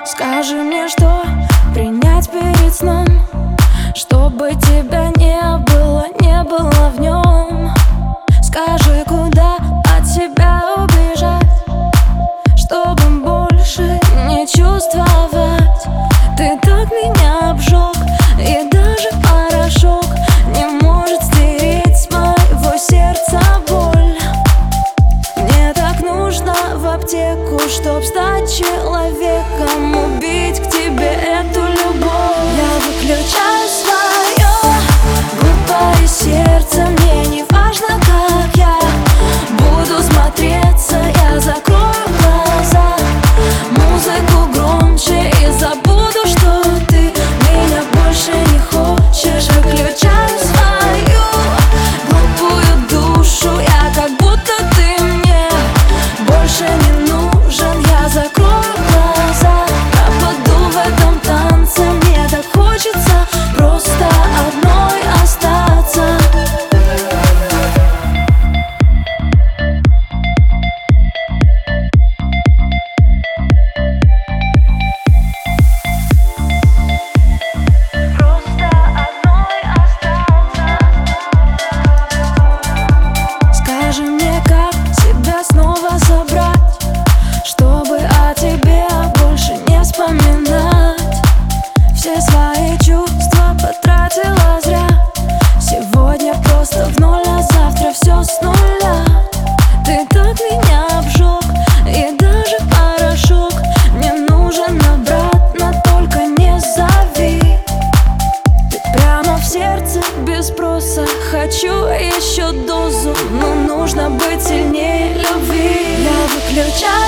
Скажи мне, что принять перед сном, чтобы тебя не было в нем. Скажи, куда от себя убежать, чтобы больше не чувствовать. Ты так меня обжег, и даже порошок не может стереть с моего сердца боль. Мне так нужно в аптеку, чтоб стать человеком, убить к тебе эту любовь. Я выключаю свое глупое сердце, мне не важно, как я буду смотреться. Я закрою глаза, музыку громче, и забуду, что ты меня больше не хочешь. Выключаю свою глупую душу, я как будто ты мне больше не нужен. Я закрою глаза, пропаду в этом танце. Мне так хочется просто одной остаться. Скажи мне, как себя снова собрать, чтобы о тебе больше не вспоминать. Все свои чувства потратила зря. Сегодня просто в ноль, а завтра все с нуля. Ты так меня обжег, и даже порошок мне нужен обратно, только не зови. Ты прямо в сердце без спроса. Хочу еще дозу, но нужно быть сильнее любви. Я выключаю